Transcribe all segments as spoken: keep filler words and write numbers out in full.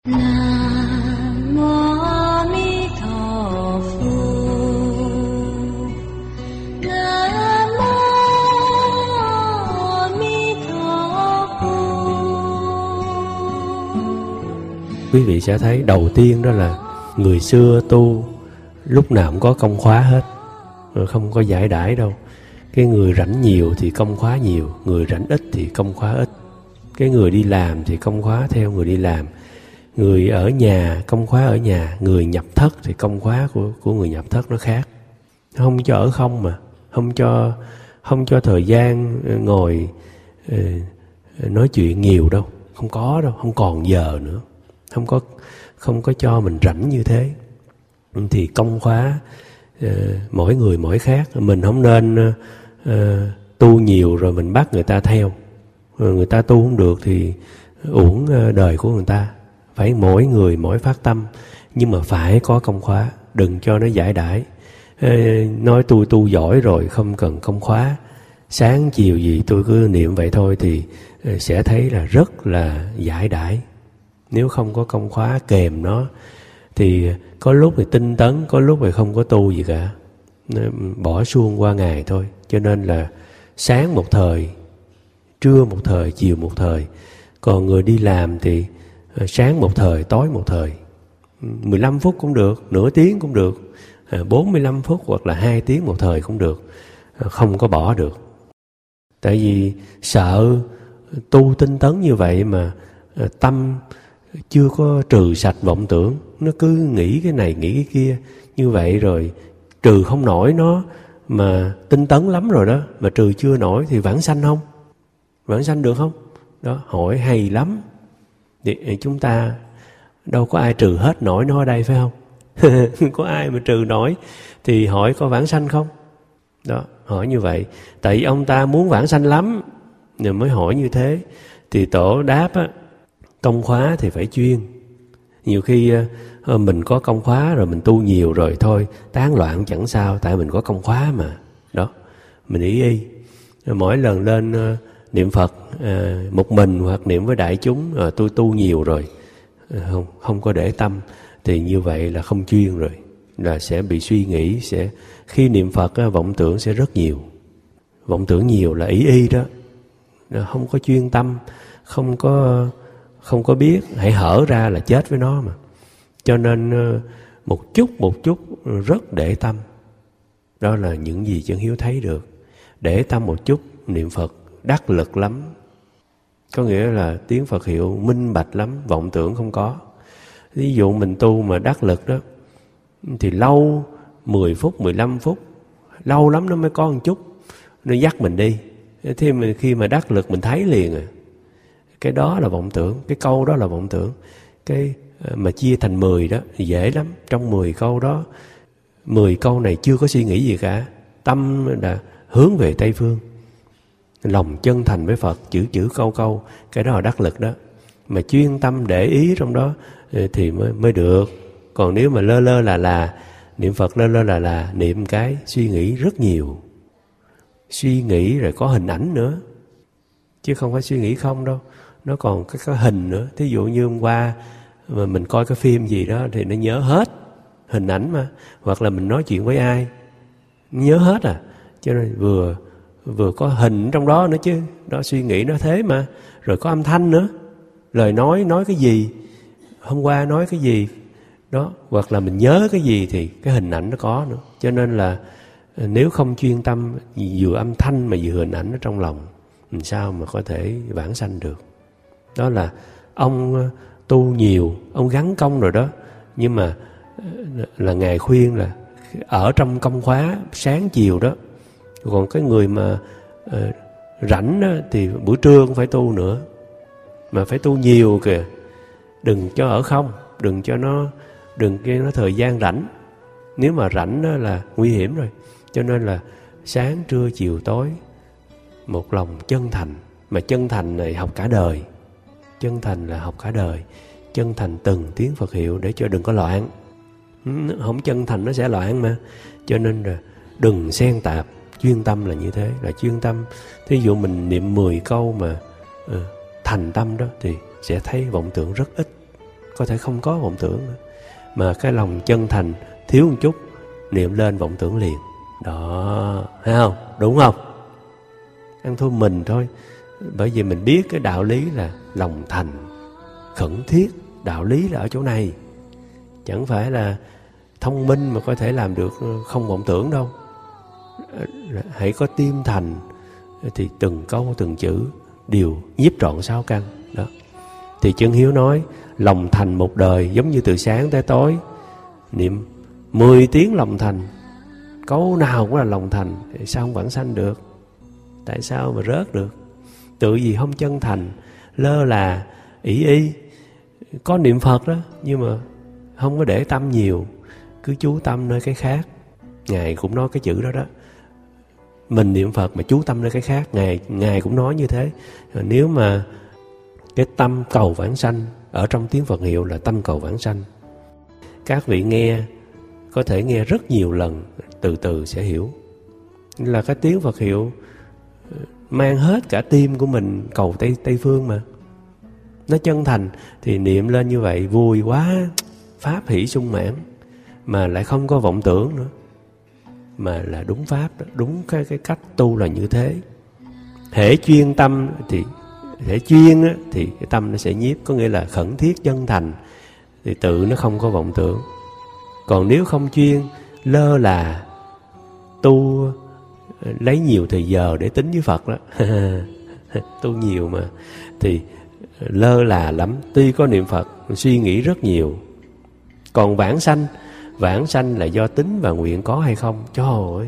Nam mô A Di Đà Phật. Nam mô A Di Đà Phật. Quý vị sẽ thấy đầu tiên đó là người xưa tu lúc nào cũng có công khóa hết, không có giải đãi đâu. Cái người rảnh nhiều thì công khóa nhiều, người rảnh ít thì công khóa ít. Cái người đi làm thì công khóa theo người đi làm, người ở nhà công khóa ở nhà, người nhập thất thì công khóa của của người nhập thất nó khác. Không cho ở không mà, không cho không cho thời gian ngồi uh, nói chuyện nhiều đâu, không có đâu, không còn giờ nữa, không có không có cho mình rảnh như thế. Thì công khóa uh, mỗi người mỗi khác. Mình không nên uh, uh, tu nhiều rồi mình bắt người ta theo. Người ta tu không được thì uổng đời của người ta. Phải mỗi người mỗi phát tâm, nhưng mà phải có công khóa, đừng cho nó giải đãi. Ê, nói tôi tu giỏi rồi không cần công khóa, sáng chiều gì tôi cứ niệm vậy thôi thì sẽ thấy là rất là giải đãi. Nếu không có công khóa kèm nó thì có lúc thì tinh tấn, có lúc thì không có tu gì cả, bỏ suông qua ngày thôi. Cho nên là sáng một thời, trưa một thời, chiều một thời. Còn người đi làm thì sáng một thời, tối một thời. mười lăm phút cũng được, nửa tiếng cũng được, bốn mươi lăm phút hoặc là hai tiếng một thời cũng được. Không có bỏ được. Tại vì sợ tu tinh tấn như vậy mà tâm chưa có trừ sạch vọng tưởng, nó cứ nghĩ cái này nghĩ cái kia như vậy rồi trừ không nổi nó. Mà tinh tấn lắm rồi đó mà trừ chưa nổi thì vãng sanh không? Vãng sanh được không? Đó, hỏi hay lắm. Thì chúng ta đâu có ai trừ hết nổi nó ở đây phải không? Có ai mà trừ nổi thì hỏi có vãng sanh không? Đó, hỏi như vậy. Tại vì ông ta muốn vãng sanh lắm rồi mới hỏi như thế. Thì tổ đáp á, công khóa thì phải chuyên. Nhiều khi mình có công khóa rồi mình tu nhiều rồi thôi, tán loạn chẳng sao, tại mình có công khóa mà. Đó, mình ý y. Mỗi lần lên niệm Phật à, một mình hoặc niệm với đại chúng, à, tôi tu nhiều rồi, à, không không có để tâm thì như vậy là không chuyên rồi, là sẽ bị suy nghĩ. Sẽ khi niệm Phật á, vọng tưởng sẽ rất nhiều. Vọng tưởng nhiều là ý y đó, không có chuyên tâm, không có không có biết, hãy hở ra là chết với nó mà. Cho nên một chút một chút rất để tâm. Đó là những gì Chân Hiếu thấy được. Để tâm một chút niệm Phật đắc lực lắm. Có nghĩa là tiếng Phật hiệu minh bạch lắm, vọng tưởng không có. Ví dụ mình tu mà đắc lực đó thì lâu, mười phút, mười lăm phút, lâu lắm nó mới có một chút, nó dắt mình đi. Thế mà khi mà đắc lực mình thấy liền à. Cái đó là vọng tưởng, cái câu đó là vọng tưởng. Cái mà chia thành mười đó thì dễ lắm. Trong mười câu đó, mười câu này chưa có suy nghĩ gì cả. Tâm đã hướng về Tây Phương, lòng chân thành với Phật, chữ chữ câu câu, cái đó là đắc lực đó. Mà chuyên tâm để ý trong đó thì mới, mới được. Còn nếu mà lơ lơ là là, niệm Phật lơ lơ là là, niệm cái suy nghĩ rất nhiều. Suy nghĩ rồi có hình ảnh nữa, chứ không phải suy nghĩ không đâu. Nó còn cái, cái hình nữa. Thí dụ như hôm qua mà mình coi cái phim gì đó thì nó nhớ hết hình ảnh mà. Hoặc là mình nói chuyện với ai, nhớ hết à. Cho nên vừa vừa có hình trong đó nữa chứ. Đó, suy nghĩ nó thế mà. Rồi có âm thanh nữa, lời nói, nói cái gì, hôm qua nói cái gì đó, hoặc là mình nhớ cái gì thì cái hình ảnh nó có nữa. Cho nên là nếu không chuyên tâm vừa âm thanh mà vừa hình ảnh ở trong lòng, làm sao mà có thể vãng sanh được. Đó là ông tu nhiều, ông gắn công rồi đó. Nhưng mà là Ngài khuyên là ở trong công khóa sáng chiều đó. Còn cái người mà uh, rảnh đó, thì buổi trưa cũng phải tu nữa. Mà phải tu nhiều kìa. Đừng cho ở không, đừng cho nó đừng cho nó thời gian rảnh. Nếu mà rảnh đó là nguy hiểm rồi. Cho nên là sáng, trưa, chiều, tối một lòng chân thành. Mà chân thành này học cả đời. Chân thành là học cả đời. Chân thành từng tiếng Phật hiệu để cho đừng có loạn. Không chân thành nó sẽ loạn mà. Cho nên là đừng xen tạp. Chuyên tâm là như thế, là chuyên tâm. Thí dụ mình niệm mười câu mà uh, thành tâm đó thì sẽ thấy vọng tưởng rất ít. có thể không có vọng tưởng nữa. Mà cái lòng chân thành thiếu một chút, niệm lên vọng tưởng liền. Đó, thấy không? Đúng không? Ăn thua mình thôi. Bởi vì mình biết cái đạo lý là lòng thành khẩn thiết. Đạo lý là ở chỗ này. Chẳng phải là thông minh mà có thể làm được không vọng tưởng đâu. Hãy có tim thành thì từng câu từng chữ đều nhiếp trọn sáu căn. Đó. Thì Chân Hiếu nói lòng thành một đời giống như từ sáng tới tối. Niệm mười tiếng lòng thành, câu nào cũng là lòng thành, sao không vãng sanh được? Tại sao mà rớt được? Tự gì không chân thành, lơ là, ỷ y. Có niệm Phật đó, nhưng mà không có để tâm nhiều, cứ chú tâm nơi cái khác. Ngài cũng nói cái chữ đó đó. Mình niệm Phật mà chú tâm nơi cái khác, Ngài, Ngài cũng nói như thế. Nếu mà cái tâm cầu vãng sanh ở trong tiếng Phật hiệu là tâm cầu vãng sanh. Các vị nghe có thể nghe rất nhiều lần, từ từ sẽ hiểu. Là cái tiếng Phật hiệu mang hết cả tim của mình cầu Tây, Tây Phương mà. Nó chân thành thì niệm lên như vậy vui quá, pháp hỷ sung mãn. Mà lại không có vọng tưởng nữa, mà là đúng pháp đó, đúng cái, cái cách tu là như thế. Hễ chuyên tâm thì hễ chuyên á, thì cái tâm nó sẽ nhiếp, có nghĩa là khẩn thiết chân thành thì tự nó không có vọng tưởng. Còn nếu không chuyên, lơ là tu, lấy nhiều thời giờ để tính với Phật đó tu nhiều mà thì lơ là lắm. Tuy có niệm Phật, suy nghĩ rất nhiều. Còn vãng sanh, vãng sanh là do tính và nguyện có hay không. Trời ơi,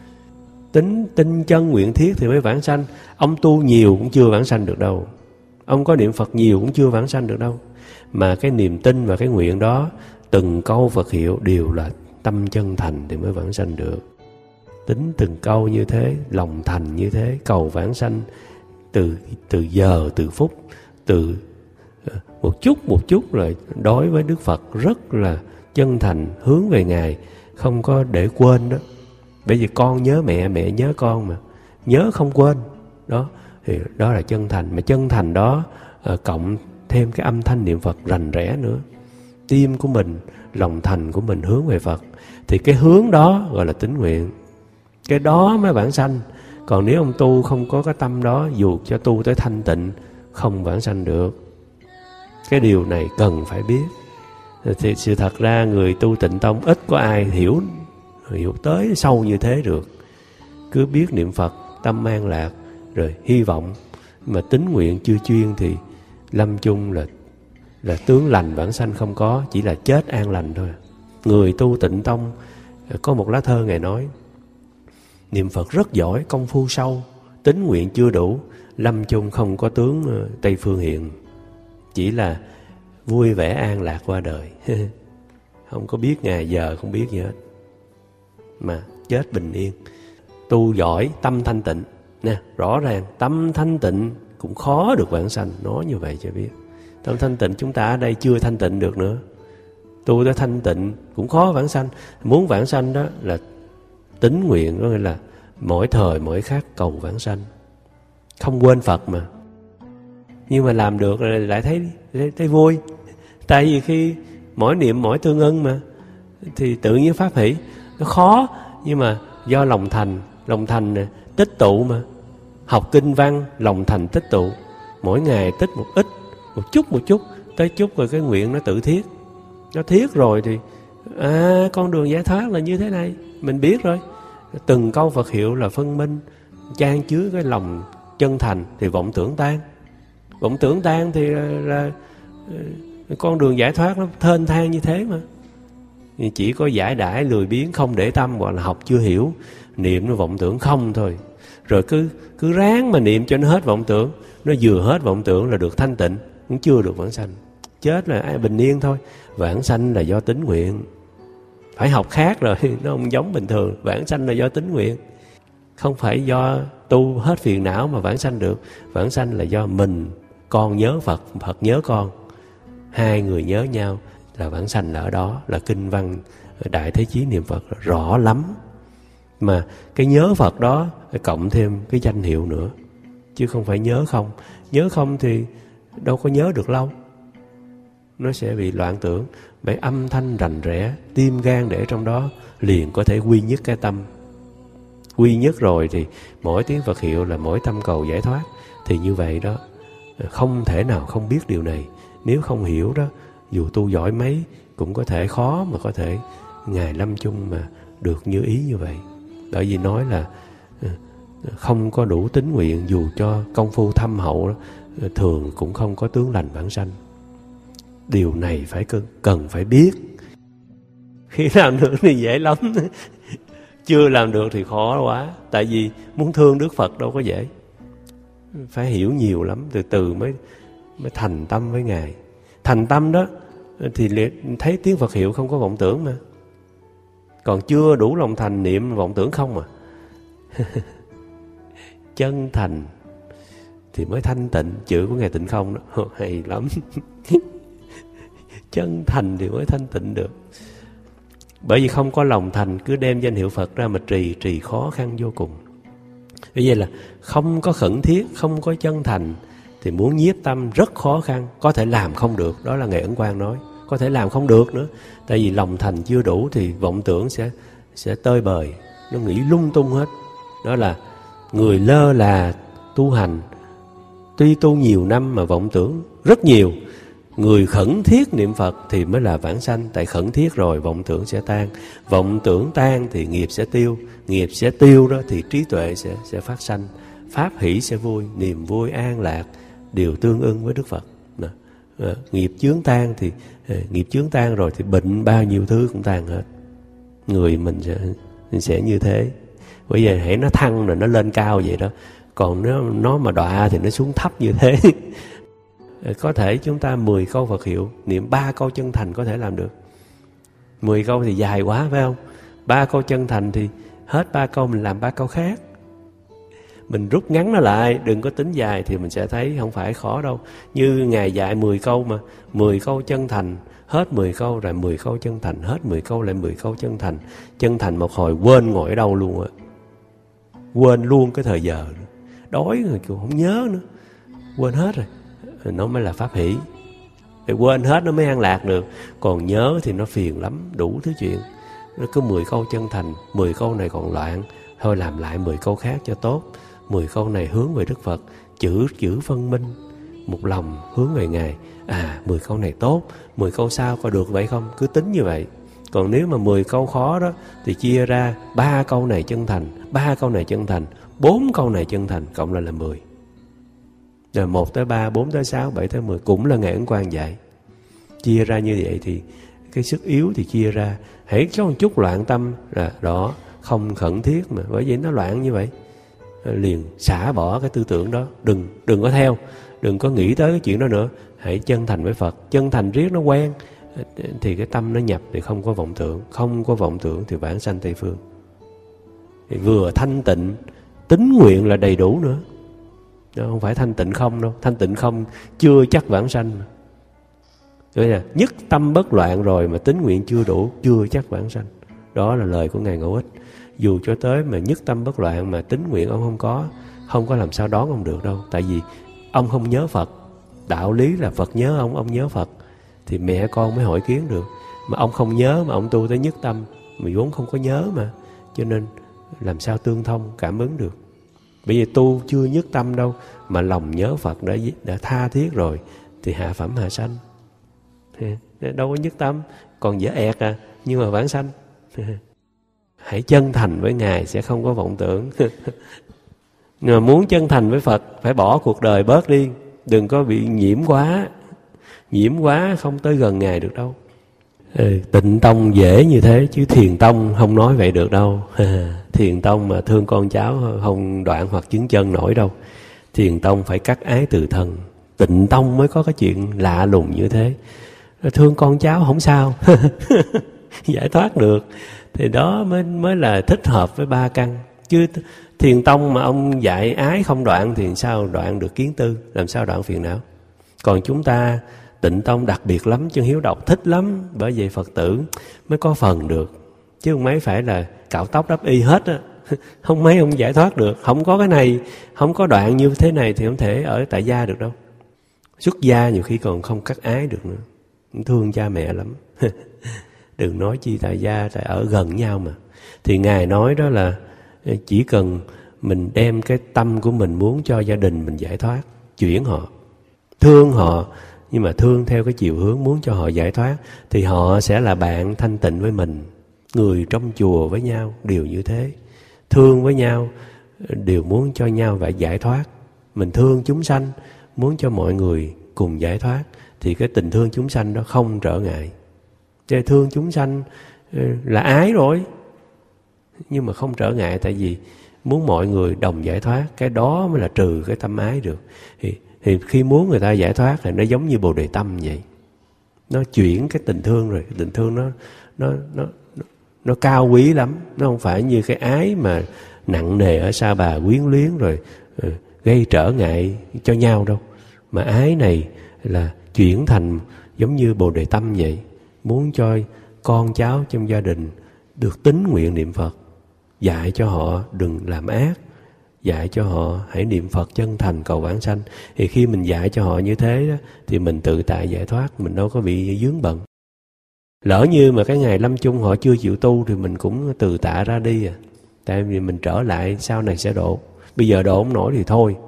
tính tinh chân nguyện thiết thì mới vãng sanh. Ông tu nhiều cũng chưa vãng sanh được đâu. Ông có niệm Phật nhiều cũng chưa vãng sanh được đâu. Mà cái niềm tin và cái nguyện đó, từng câu Phật hiệu đều là tâm chân thành thì mới vãng sanh được. Tính từng câu như thế, lòng thành như thế, cầu vãng sanh từ từ giờ, từ phút, từ một chút một chút rồi đối với Đức Phật rất là chân thành, hướng về Ngài, không có để quên đó. Bởi vì con nhớ mẹ, mẹ nhớ con mà, nhớ không quên. Đó, thì đó là chân thành. Mà chân thành đó cộng thêm cái âm thanh niệm Phật rành rẽ nữa. Tim của mình, lòng thành của mình hướng về Phật, thì cái hướng đó gọi là tín nguyện. Cái đó mới vãng sanh. Còn nếu ông tu không có cái tâm đó, dù cho tu tới thanh tịnh, không vãng sanh được. Cái điều này cần phải biết. Thì sự thật ra người tu Tịnh Tông ít có ai hiểu hiểu tới sâu như thế được. Cứ biết niệm Phật, tâm an lạc, rồi hy vọng. Mà tín nguyện chưa chuyên thì lâm chung là là tướng lành vãng sanh không có, chỉ là chết an lành thôi. Người tu Tịnh Tông có một lá thơ Ngài nói: niệm Phật rất giỏi, công phu sâu, tín nguyện chưa đủ, lâm chung không có tướng Tây Phương hiện. Chỉ là vui vẻ an lạc qua đời không có biết ngày giờ, không biết gì hết, mà chết bình yên. Tu giỏi, tâm thanh tịnh nè, rõ ràng tâm thanh tịnh cũng khó được vãng sanh. Nói như vậy cho biết, tâm thanh tịnh chúng ta ở đây chưa thanh tịnh được nữa. Tu tới thanh tịnh cũng khó vãng sanh. Muốn vãng sanh đó là tín nguyện, có nghĩa là mỗi thời mỗi khắc cầu vãng sanh, không quên Phật mà. Nhưng mà làm được rồi lại thấy, thấy, thấy vui. Tại vì khi mỗi niệm mỗi tương ưng mà, thì tự nhiên pháp hỷ. Nó khó, nhưng mà do lòng thành. Lòng thành này, tích tụ mà. Học kinh văn, lòng thành tích tụ. Mỗi ngày tích một ít, một chút một chút, tới chút rồi cái nguyện nó tự thiết. Nó thiết rồi thì à, con đường giải thoát là như thế này, mình biết rồi. Từng câu Phật hiệu là phân minh, chan chứa cái lòng chân thành thì vọng tưởng tan. Vọng tưởng tan thì là, là con đường giải thoát nó thênh thang như thế mà. Chỉ có giải đãi lười biếng, không để tâm, gọi là học chưa hiểu, niệm nó vọng tưởng không thôi. Rồi cứ cứ ráng mà niệm cho nó hết vọng tưởng. Nó vừa hết vọng tưởng là được thanh tịnh, cũng chưa được vãng sanh. Chết là ai bình yên thôi. Vãng sanh là do tín nguyện. Phải học khác rồi, nó không giống bình thường. Vãng sanh là do tín nguyện, không phải do tu hết phiền não mà vãng sanh được. Vãng sanh là do mình, con nhớ Phật, Phật nhớ con, hai người nhớ nhau là vãng sanh là ở đó. Là kinh văn Đại Thế Chí niệm Phật rõ lắm. Mà cái nhớ Phật đó phải cộng thêm cái danh hiệu nữa, chứ không phải nhớ không. Nhớ không thì đâu có nhớ được lâu. nó sẽ bị loạn tưởng. Bởi âm thanh rành rẽ, tim gan để trong đó, liền có thể quy nhất cái tâm. Quy nhất rồi thì mỗi tiếng Phật hiệu là mỗi tâm cầu giải thoát. Thì như vậy đó, không thể nào không biết điều này. Nếu không hiểu đó, dù tu giỏi mấy cũng có thể khó mà có thể Ngài lâm chung mà được như ý như vậy. Bởi vì nói là không có đủ tín nguyện, dù cho công phu thâm hậu đó, thường cũng không có tướng lành vãng sanh. Điều này phải cần, cần phải biết. Khi làm được thì dễ lắm, chưa làm được thì khó quá. Tại vì muốn thương Đức Phật đâu có dễ, phải hiểu nhiều lắm, từ từ mới mới thành tâm với Ngài. Thành tâm đó thì thấy tiếng Phật hiệu không có vọng tưởng mà. Còn chưa đủ lòng thành, niệm vọng tưởng không à. Chân thành thì mới thanh tịnh. Chữ của Ngài Tịnh Không đó hay lắm. Chân thành thì mới thanh tịnh được. Bởi vì không có lòng thành, cứ đem danh hiệu Phật ra mà trì, trì khó khăn vô cùng. Vì vậy là không có khẩn thiết, không có chân thành thì muốn nhiếp tâm rất khó khăn. Có thể làm không được, đó là Ngài Ấn Quang nói. Có thể làm không được nữa. Tại vì lòng thành chưa đủ thì vọng tưởng sẽ, sẽ tơi bời, nó nghĩ lung tung hết. Đó là người lơ là tu hành, tuy tu nhiều năm mà vọng tưởng rất nhiều. Người khẩn thiết niệm Phật thì mới là vãng sanh. Tại khẩn thiết rồi vọng tưởng sẽ tan. Vọng tưởng tan thì nghiệp sẽ tiêu. Nghiệp sẽ tiêu đó thì trí tuệ sẽ, sẽ phát sanh. Pháp hỷ sẽ vui. Niềm vui an lạc đều tương ưng với Đức Phật. Nè. À, nghiệp chướng tan thì à, nghiệp chướng tan rồi thì bệnh bao nhiêu thứ cũng tan hết. Người mình sẽ, sẽ như thế. Bây giờ hãy nó thăng rồi nó lên cao vậy đó. Còn nó, nó mà đọa thì nó xuống thấp như thế. Có thể chúng ta mười câu Phật hiệu, niệm ba câu chân thành có thể làm được. Mười câu thì dài quá phải không? Ba câu chân thành thì hết ba câu mình làm ba câu khác. Mình rút ngắn nó lại, đừng có tính dài thì mình sẽ thấy không phải khó đâu. Như Ngài dạy mười câu mà, mười câu chân thành, hết mười câu rồi mười câu chân thành, hết mười câu lại mười câu chân thành. Chân thành một hồi quên ngồi ở đâu luôn á. Quên luôn cái thời giờ. Đói rồi cũng không nhớ nữa. Quên hết rồi. Nó mới là pháp hỷ. Để quên hết nó mới an lạc được. Còn nhớ thì nó phiền lắm, đủ thứ chuyện. Nó cứ mười câu chân thành, mười câu này còn loạn, thôi làm lại mười câu khác cho tốt. Mười câu này hướng về Đức Phật, chữ chữ phân minh, một lòng hướng về Ngài. À, mười câu này tốt, mười câu sau có được vậy không? Cứ tính như vậy. Còn nếu mà mười câu khó đó thì chia ra ba câu này chân thành, ba câu này chân thành, bốn câu này chân thành, cộng lại là mười. Rồi một tới ba, bốn tới sáu, bảy tới mười cũng là Ngài Ấn Quang dạy. Chia ra như vậy thì cái sức yếu thì chia ra. Hãy có một chút loạn tâm là đó, không khẩn thiết mà. Bởi vì nó loạn như vậy, liền xả bỏ cái tư tưởng đó. Đừng đừng có theo, đừng có nghĩ tới cái chuyện đó nữa. Hãy chân thành với Phật. Chân thành riết nó quen thì cái tâm nó nhập thì không có vọng tưởng. Không có vọng tưởng thì vãng sanh Tây Phương. Thì vừa thanh tịnh, tín nguyện là đầy đủ nữa. Đó, không phải thanh tịnh không đâu. Thanh tịnh không chưa chắc vãng sanh mà. Vậy là nhất tâm bất loạn rồi mà tín nguyện chưa đủ, chưa chắc vãng sanh. Đó là lời của Ngài Ngẫu Ích. Dù cho tới mà nhất tâm bất loạn mà tín nguyện ông không có, không có làm sao đón ông được đâu. Tại vì ông không nhớ Phật. Đạo lý là Phật nhớ ông, ông nhớ Phật thì mẹ con mới hội kiến được. Mà ông không nhớ mà ông tu tới nhất tâm, mà vốn không có nhớ mà, cho nên làm sao tương thông, cảm ứng được. Bởi vì tu chưa nhất tâm đâu, mà lòng nhớ Phật đã, đã tha thiết rồi thì hạ phẩm hạ sanh. Đâu có nhất tâm, còn dễ ẹt à, nhưng mà vãng sanh. Hãy chân thành với Ngài sẽ không có vọng tưởng. Mà muốn chân thành với Phật phải bỏ cuộc đời bớt đi. Đừng có bị nhiễm quá. Nhiễm quá không tới gần Ngài được đâu. Ừ, Tịnh Tông dễ như thế chứ Thiền Tông không nói vậy được đâu. Thiền Tông mà thương con cháu không đoạn hoặc chứng chân nổi đâu. Thiền Tông phải cắt ái từ thân. Tịnh Tông mới có cái chuyện lạ lùng như thế. Thương con cháu không sao. Giải thoát được. Thì đó mới, mới là thích hợp với ba căn. Chứ Thiền Tông mà ông dạy ái không đoạn thì sao đoạn được kiến tư, làm sao đoạn phiền não. Còn chúng ta Tịnh Tông đặc biệt lắm, Chân Hiếu Độc thích lắm. Bởi vậy Phật tử mới có phần được. Chứ không mấy phải là cạo tóc đắp y hết á. Không mấy ông giải thoát được. Không có cái này, không có đoạn như thế này thì không thể ở tại gia được đâu. Xuất gia nhiều khi còn không cắt ái được nữa. thương cha mẹ lắm. Đừng nói chi tại gia, tại ở gần nhau mà. Thì Ngài nói đó là chỉ cần mình đem cái tâm của mình muốn cho gia đình mình giải thoát, chuyển họ, thương họ, nhưng mà thương theo cái chiều hướng muốn cho họ giải thoát, thì họ sẽ là bạn thanh tịnh với mình. Người trong chùa với nhau đều như thế, thương với nhau, đều muốn cho nhau phải giải thoát. Mình thương chúng sanh, muốn cho mọi người cùng giải thoát, thì cái tình thương chúng sanh đó không trở ngại. Chứ thương chúng sanh là ái rồi, nhưng mà không trở ngại, tại vì muốn mọi người đồng giải thoát, cái đó mới là trừ cái tâm ái được. Thì, thì khi muốn người ta giải thoát thì nó giống như Bồ Đề Tâm vậy. Nó chuyển cái tình thương rồi, tình thương nó nó nó nó, nó cao quý lắm. Nó không phải như cái ái mà nặng nề ở sa bà quyến luyến rồi uh, gây trở ngại cho nhau đâu. Mà ái này là chuyển thành giống như Bồ Đề Tâm vậy, muốn cho con cháu trong gia đình được tín nguyện niệm Phật, dạy cho họ đừng làm ác, dạy cho họ hãy niệm Phật chân thành cầu vãng sanh. Thì khi mình dạy cho họ như thế đó, thì mình tự tại giải thoát, mình đâu có bị vướng bận. Lỡ như mà cái ngày lâm chung họ chưa chịu tu thì mình cũng từ tạ ra đi à. Tại vì mình trở lại sau này sẽ độ. Bây giờ độ không nổi thì thôi.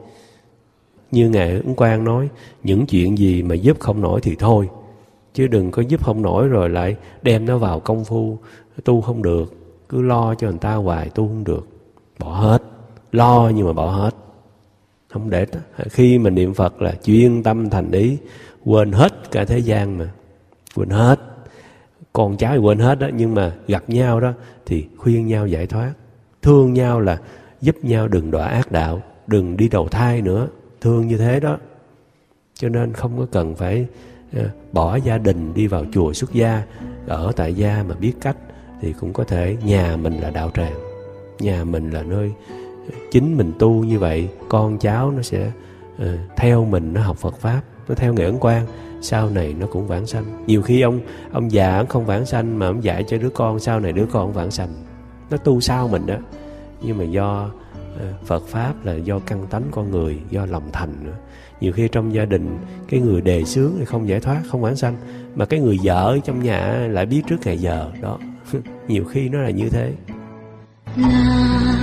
Như Ngài Ấn Quang nói, những chuyện gì mà giúp không nổi thì thôi. Chứ đừng có giúp không nổi rồi lại đem nó vào công phu tu không được. Cứ lo cho người ta hoài tu không được. Bỏ hết. Lo nhưng mà bỏ hết. Không để. Khi mà niệm Phật là chuyên tâm thành ý, quên hết cả thế gian mà. Quên hết. Con cháu thì quên hết đó. Nhưng mà gặp nhau đó thì khuyên nhau giải thoát. Thương nhau là giúp nhau đừng đọa ác đạo, đừng đi đầu thai nữa. Thương như thế đó. Cho nên không có cần phải uh, bỏ gia đình đi vào chùa xuất gia, ở tại gia mà biết cách thì cũng có thể. Nhà mình là đạo tràng, nhà mình là nơi chính mình tu như vậy, con cháu nó sẽ uh, theo mình, nó học Phật Pháp, nó theo Ngài Ấn Quang, sau này nó cũng vãng sanh. Nhiều khi ông ông già ông không vãng sanh mà ông dạy cho đứa con, sau này đứa con vãng sanh. Nó tu sau mình đó, nhưng mà do uh, Phật Pháp là do căn tánh con người, do lòng thành nữa. Nhiều khi trong gia đình cái người đề xướng thì không giải thoát, không vãng sanh, mà cái người vợ trong nhà lại biết trước ngày giờ đó. Nhiều khi nó là như thế. La